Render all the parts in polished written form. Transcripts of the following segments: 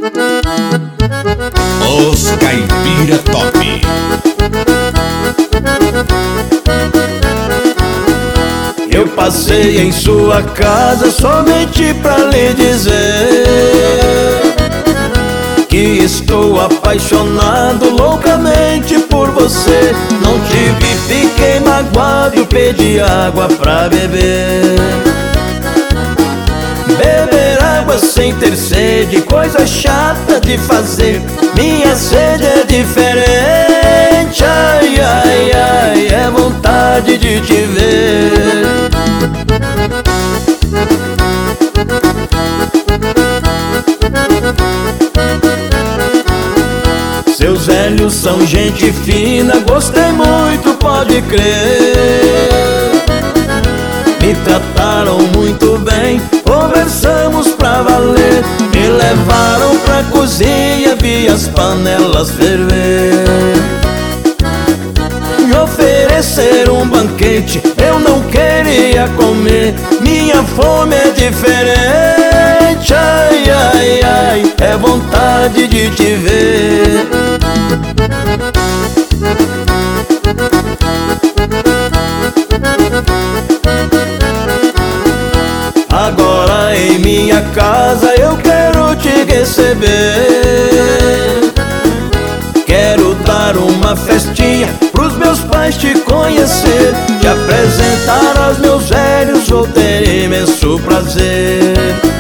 Os Caipira Top. Eu passei em sua casa somente pra lhe dizer que estou apaixonado loucamente por você. Não te vi, fiquei magoado, pedi água pra beber. Beber água sem ter sede, coisa chata de fazer. Minha sede é diferente, ai, ai, ai, é vontade de te ver. Seus velhos são gente fina, gostei muito, pode crer. Me trataram muito bem, conversamos pra valer. Me levaram pra cozinha, vi as panelas ferver. Me ofereceram um banquete, eu não queria comer. Minha fome é diferente, ai, ai, ai, é vontade de te ver. Agora em minha casa eu quero te receber. Quero dar uma festinha pros meus pais te conhecer, te apresentar aos meus velhos, vou ter imenso prazer.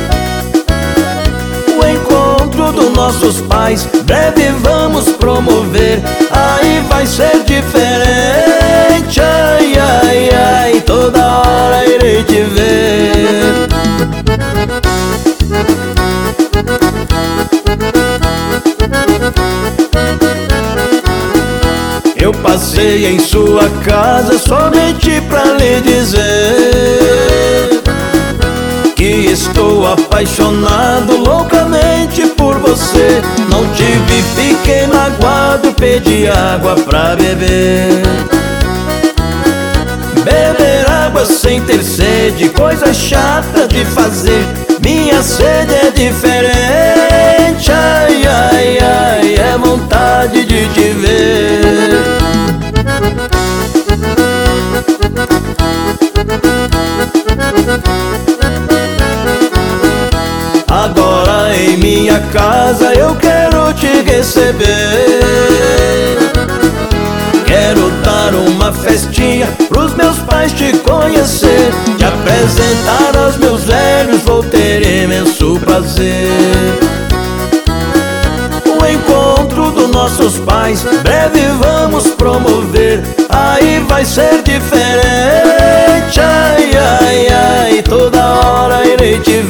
O encontro dos nossos pais breve vamos promover, aí vai ser diferente, ai, ai, ai, toda hora irei te ver. Eu passei em sua casa somente pra lhe dizer que estou apaixonado loucamente por você. Não te vi, fiquei magoado, pedi água pra beber. Beber água sem ter sede, coisa chata de fazer. Minha sede é diferente, ai, ai, ai, é vontade de te ver. Agora em minha casa eu quero te receber. Quero dar uma festinha pros meus pais te conhecer, te apresentar aos meus velhos, vou ter imenso prazer. O encontro dos nossos pais breve vamos promover, aí vai ser diferente, ai, ai, ai, toda hora irei te